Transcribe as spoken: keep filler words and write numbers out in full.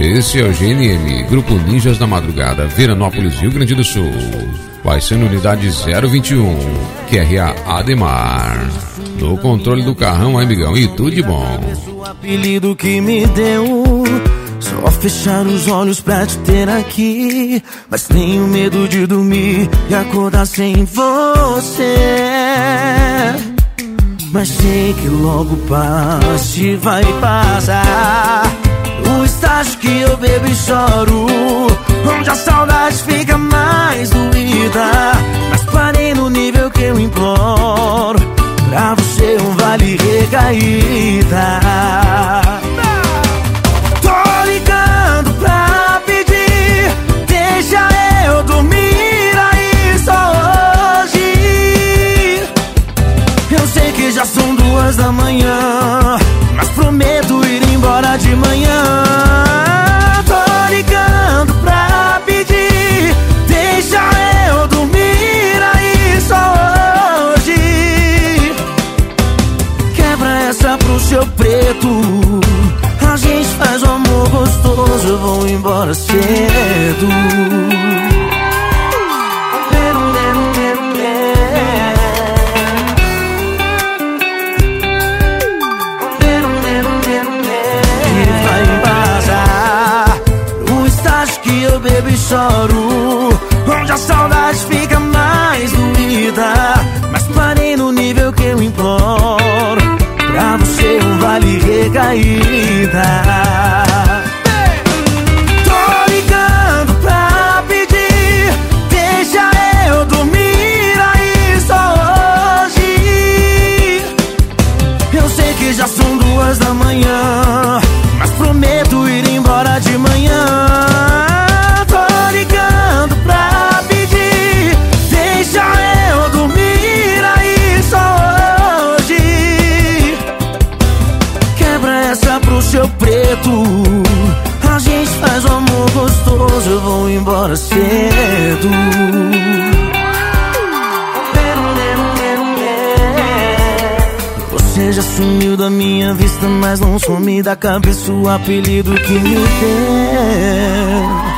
Esse é o G N M, Grupo Ninjas da Madrugada, Veranópolis, Rio Grande do Sul. Vai ser na unidade zero vinte e um, Q R A Ademar. No controle do carrão, amigão, e tudo de bom. O apelido que me deu, só fechar os olhos pra te ter aqui. Mas tenho medo de dormir e acordar sem você. Mas sei que logo passa e vai passar. O estágio que eu bebo e choro, onde a saudade fica mais doída. Mas parei no nível que eu imploro, pra você um vale recaída. Tô ligando pra pedir, deixa eu dormir aí só hoje. Eu sei que já são duas da manhã, mas prometo ir embora de manhã. Tô ligando pra pedir, deixa eu dormir aí só hoje. Quebra essa pro seu preto, a gente faz um amor gostoso, eu vou embora cedo. Eu bebo e choro, onde a saudade fica mais doída. Mas parei no nível que eu imploro, pra você um vale recaída. Tô ligando pra pedir, deixa eu dormir aí só hoje. Eu sei que já são duas da manhã, mas prometo ir embora de manhã. Pro seu preto, a gente faz um amor gostoso, eu vou embora cedo. Você já sumiu da minha vista, mas não some da cabeça o apelido que me deu.